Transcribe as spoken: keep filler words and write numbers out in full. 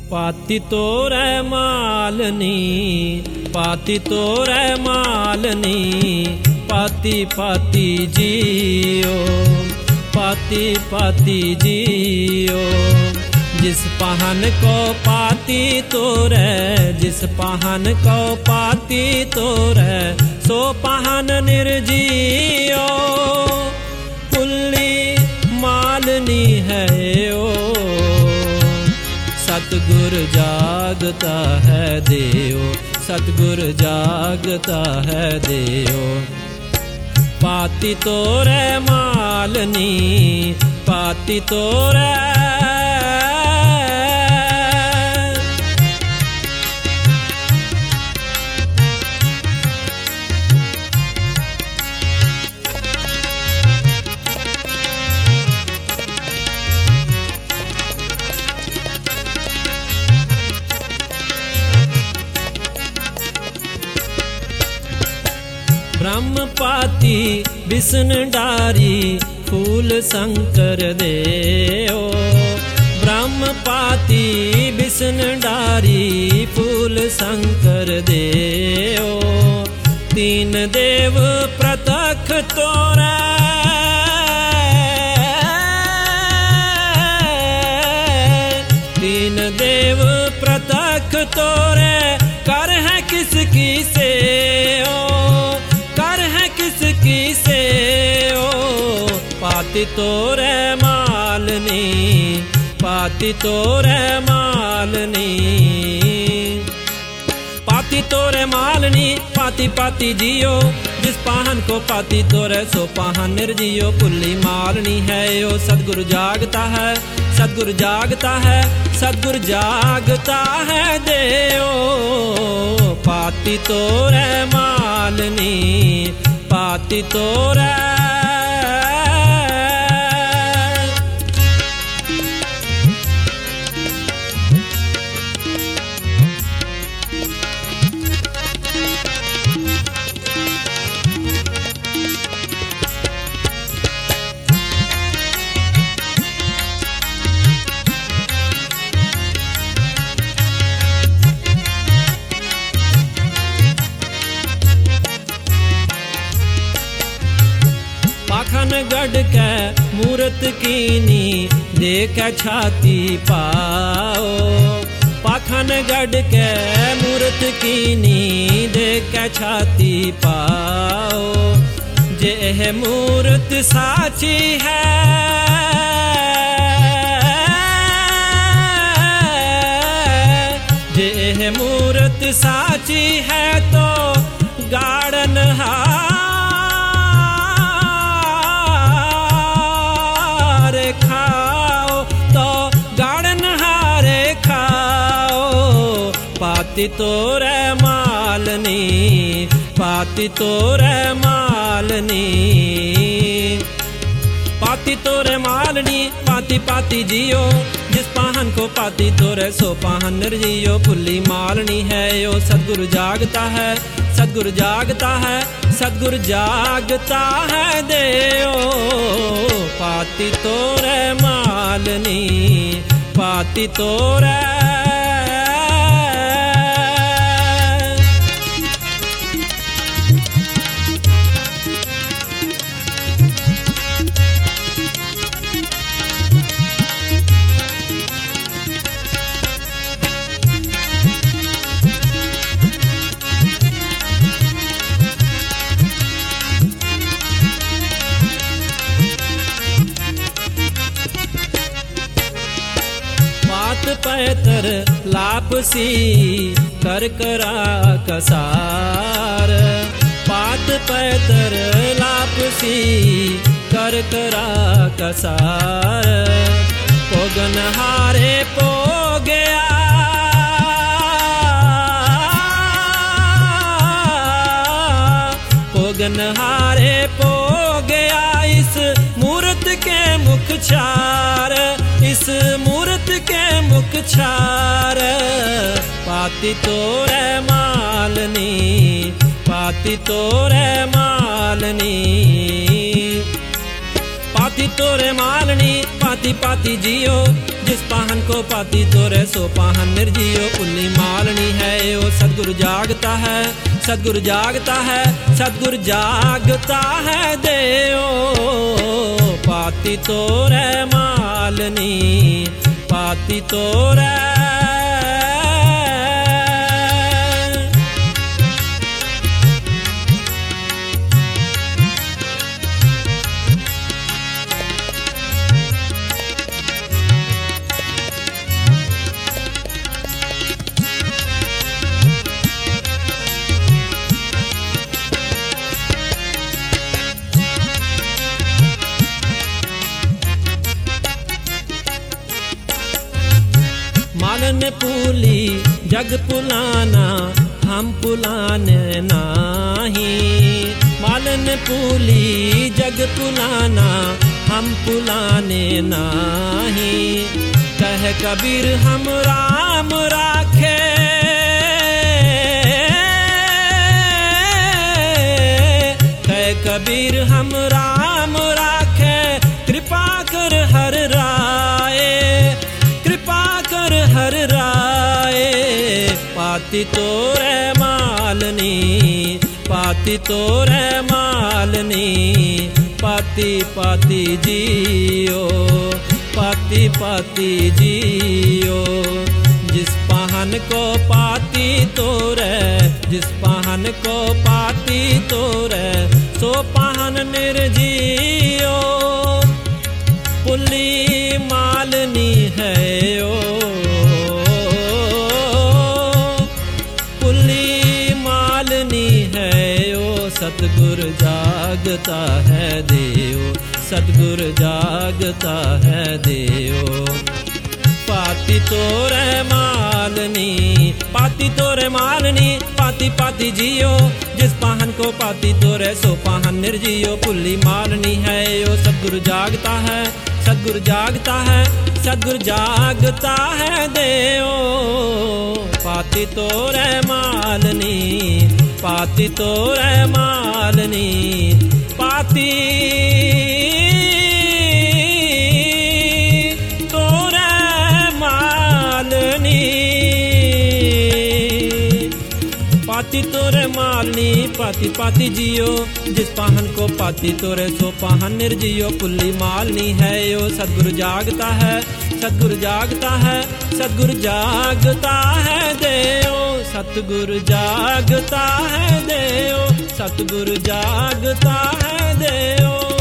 पाती तोरे मालनी, पाती तोरे मालनी, पाती पाती जियो, पाती पाती जियो। जिस पहन को पाती तोरे, जिस पहन को पाती तोरे, सो पहन निर्जियो। पुल्ली मालनी है ओ, सतगुर जागता है देव, सतगुर जागता है देव। पाती तोरे मालनी, पाती तोरे। ब्रह्म पाती विष्णु डारी, फूल शंकर देओ। ब्रह्म पाती विष्णु डारी, फूल शंकर देओ। तीन देव प्रत्यक्ष तोरे, तीन देव प्रत्यक्ष तोरे। कर है किसकी से ओ, कर है किसकी से ओ। पाती तोरे मालनी, पाती तोरे मालनी, पाती तोरे मालनी, पाती पाती जियो। जिस पाहन को पाती तोरे, सो पाहन निर्जियो। पुल्ली मालनी है ओ, सतगुरु जागता है, सतगुरु जागता है, सतगुरु जागता है देओ। पाती तोरे मालनी, पाती तोरे। पाखन गढ़ के मूरत कीनी, देख छाती पाओ। पाखन गढ़ के मूरत कीनी, देख छाती पाओ। जे मूरत साची है, जे मूरत साची है, तो गाड़न खाओ, तो गाड़न हारे खाओ। पाती तोरे मालनी, पाती तोरे मालनी, पाती तोरे मालनी, पाती पाती जियो। जिस पाहन को पाती तोरे, सो पाहन निर्जियो। पुल्ली मालनी है ओ, सतगुरु जागता है, सतगुरु जागता है, सतगुरु जागता है देओ। पाती तोरे मालनी, पाती तोरे। पैतर लापसी कर करा कसार। पात पैतर लापसी कर करा कसार। पोगन हारे पो गया, पोगन हारे पो गया। इस मूर्त के मुख चार, इस मूर्त के मुख चार। पाती तोरे मालनी, पाती तोरे मालनी, पाती तोरे मालनी पाती पाती जियो, जिस पाहन को पाती तोरे सो पाहन निर्जियो। पुल्ली मालनी है ओ सतगुरु जागता है, सतगुरु जागता है, सतगुरु जागता है देओ। पाती तोरे मालनी पाती तोरे मालन पुली जग पुलाना हम पुलाने नाही। मालन पुली जग पुलाना हम पुलाने नाही। कह कबीर हम राम राखे, कह कबीर हम राम राखे। कृपा कर हर राय, कृपा कर हर राय। पाती तोरे मालनी पाती तोरे मालनी पाती पाती जियो, पाती पाती जियो। जिस पाहन को पाती तोरे, जिस पाहन को पाती तोरे सो पाहन निर्जियो। पुल्ली मालनी है ओ, पुल्ली मालनी है ओ। सतगुरु जागता है देओ, सतगुरु जागता है देओ। पाती तोरे मालनी पाती तोरे मालनी पाती पाती जियो, जिस पाहन को पाती तोरे सो पाहन निर्जियो। पुल्ली मालनी है ओ सतगुरु जागता है, सतगुरु जागता है, सतगुरु जागता है देओ। पाती तोरे मालनी पाती तोरे मालनी पाती तोरे मालनी पाती तोरे मालनी पाती पाती जियो, जिस पाहन को पाती तोरे सो पाहन निर्जियो। पुल्ली मालनी है ओ सतगुरु जागता है, सतगुरु जागता है, सतगुरु जागता है देओ। सतगुरु जागता है देओ, सतगुरु जागता है देओ।